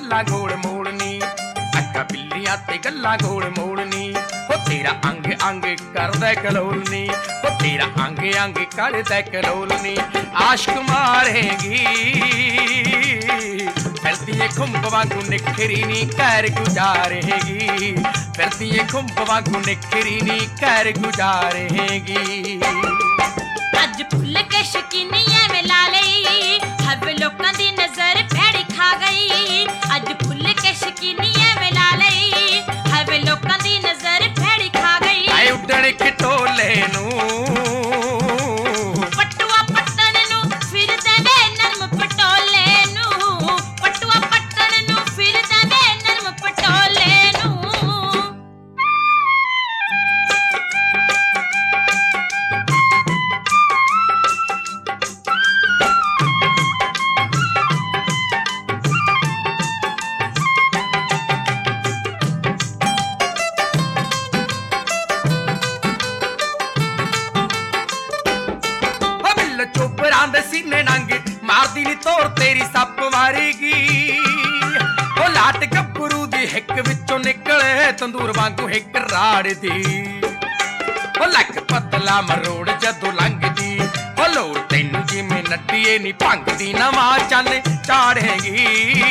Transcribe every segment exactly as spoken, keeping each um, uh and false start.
गल्ला गोल मोड़नी, अक्का बिल्लियां ते गल्ला गोल मोड़नी। हो तेरा अंग अंग करदा कलोलनी, हो तेरा अंग अंग करदा कलोलनी। आशिक मारेगी फिरदी खुंब वांगू निखरी नी कर गुजारेगी, फिरदी खुंब वांगू निखरी नी कर गुजारेगी। अज फुल के शकीनिया में ला लई, हब लोकां दी नजर भैड़ी खा गई। अज फुल के शकीनिया में ला लई, हब लोकां दी नजर भैड़ी खा गई। आए उड़न खटोले नू पटुआ पट्टन नू फिरदा वे नरम पटोले नू, पटुआ पट्टन नू फिरदा वे नरम पटोले नू। चोपरां दे सीने नंग मारदी नी तोर तेरी सप मारेगी। ओ लाट गब्बरू दी हिक विचों निकले तंदूर वांगू हिक राड़ दी। ओ लक पतला मरोड़ जदों लंघदी, ओ लोर तैनू जिवें नड्डीए नी भंगदी। नवां चन्न चाड़ेगी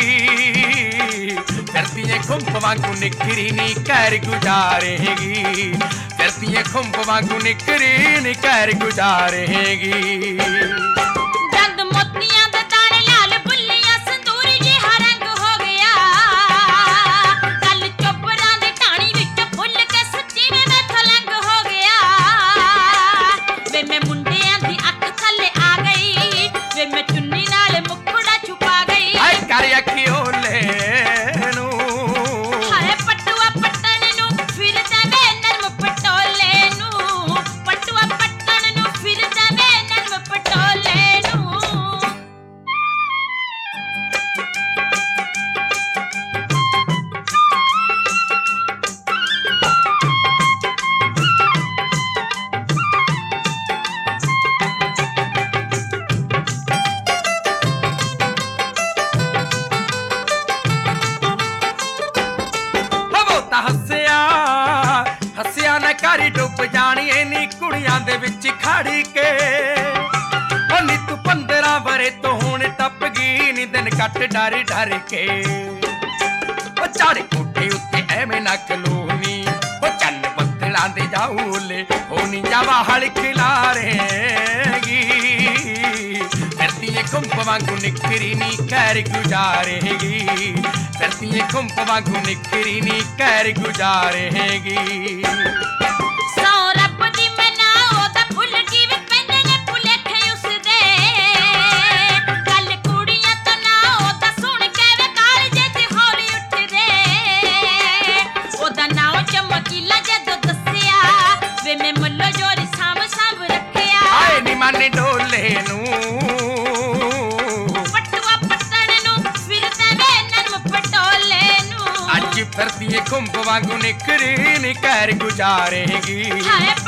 फिरदी खुंब वांगू निखरी नी कर गुजारेगी, फिरदी खुंब वांगू निखरी नी कर गुजारेगी। दंद मोतियां दे तारे लाल बुल्लियां संदूरी जिहा रंग हो गया। कल चोपरां दे टाणी विच फुल के सच्ची में मैथों लंग हो गया। वे मैं मुंडियां दी अख थल्ले आ गई, वे मैं चुन्नी नाल मुखड़ा छुपा गई। हाय कर अखी ओले नू, हाय पटुआ पट्टन नू फिरदा वे नरम पटोले नू, पटुआ पट्टन नू फिरदा वे नरम पटोले नू। ਬਹੁਤਾ ਹੱਸਿਆ ਹੱਸਿਆ ਨਾ ਕਰੀ ਡੁੱਬ ਜਾਣੀ ਐਨੀ ਕੁੜੀਆਂ ਦੇ ਵਿੱਚ ਖੜੀ ਕੇ। ਉਹ ਨੀ ਤੂੰ ਪੰਦਰਾਂ ਵਰੇ ਤੋਂ ਹੁਣ ਟੱਪ ਗਈ ਨੀ ਦਿਨ ਕੱਟ ਡਰ ਡਰ ਕੇ। ਉਹ ਚਾੜੇ ਕੋਠੇ ਉੱਤੇ ਐਵੇਂ ਨਾ ਖਲੋਨੀ, ਉਹ ਚੰਨ ਬੱਦਲਾਂ ਦੇ ਜਾਊਲੇ ਹੋ ਨੀ ਜਾਵਾ ਹਲ ਖਿਲਾਰੇਗੀ। ਫਿਰਦੀ ਖੁੰਬ ਵਾਂਗੂ ਨਿਖਰੀ ਨੀ ਕਰ ਗੁਜ਼ਾਰੇਗੀ, ਫਿਰਦੀ ਖੁੰਬ ਵਾਂਗੂ ਨਿਖਰੀ ਨੀ ਕਰ ਗੁਜ਼ਾਰੇਗੀ। ਸੌ ਰੱਬ ਦੀ ਮਨਾ ਉਹਦਾ ਫੁੱਲ ਕਿਵੇਂ ਪੈਂਦੇ ਨੇ ਭੁਲੇਖੇ ਉਸਦੇ। ਕੱਲ ਕੁੜੀਆਂ ਤੋਂ ਨਾ ਉਹਦਾ ਸੁਣ ਕੇ ਵੇ ਕਾਲਜੇ ਤੇ ਹੌਲੀ ਉੱਠਦੇ। ਉਹਦਾ ਨਾਮ ਚਮਕੀਲਾ ਜਦੋਂ ਦੱਸਿਆ, ਵੇ ਮੈਂ ਮੱਲੋ ਜੋਰੀ ਸਾਂਭ ਸਾਂਭ ਰੱਖਿਆ। ਆਏ ਨੀ ਮਾਨੇ ਡੋਲੇ ਨੂੰ, ਪਟੂਆ ਪੱਟਣ ਨੂੰ ਫਿਰਦਾ ਵੇ ਨਰਮ ਪਟੋਲੇ ਨੂੰ। ਅੱਜ ਫਿਰਦੀ ਖੁੰਬ ਵਾਂਗੂ ਨਿਖਰੀ ਨੀ ਕਰ ਗੁਜ਼ਾਰੇਗੀ। ਹਾਏ